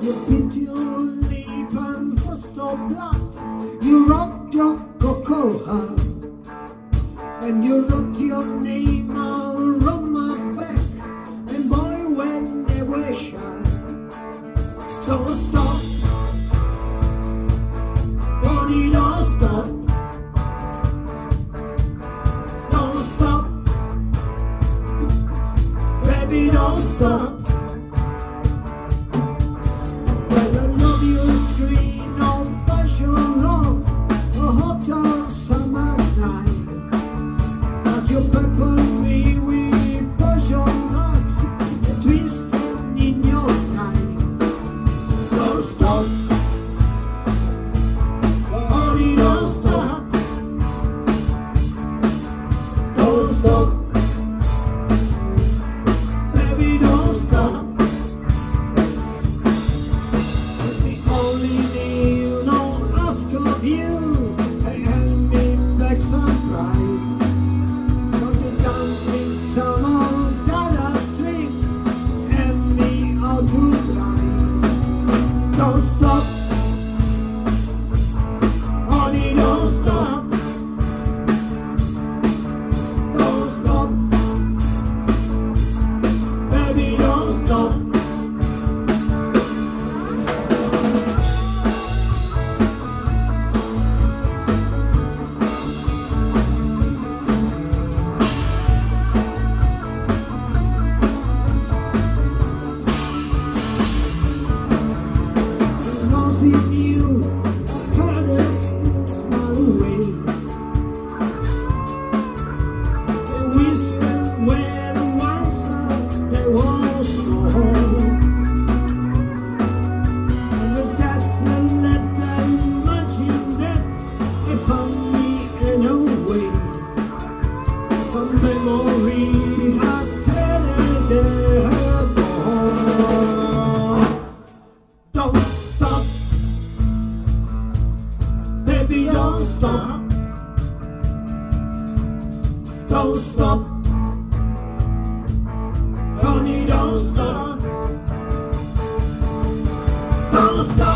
You bit your lip and first of blood. You rocked your cocoa heart, and you wrote your name all on my back. And boy, when they were shy, don't stop, Bonnie, don't stop, don't stop, baby, don't stop. Don't stop, honey, don't stop, don't stop, baby, don't stop. In you, heard it smile away. They whispered where the once there was no home, and the dust that let them imagine that they found me in a way. Some memory had turned their home. Don't stop, baby, don't stop, don't stop, honey, don't stop, don't stop.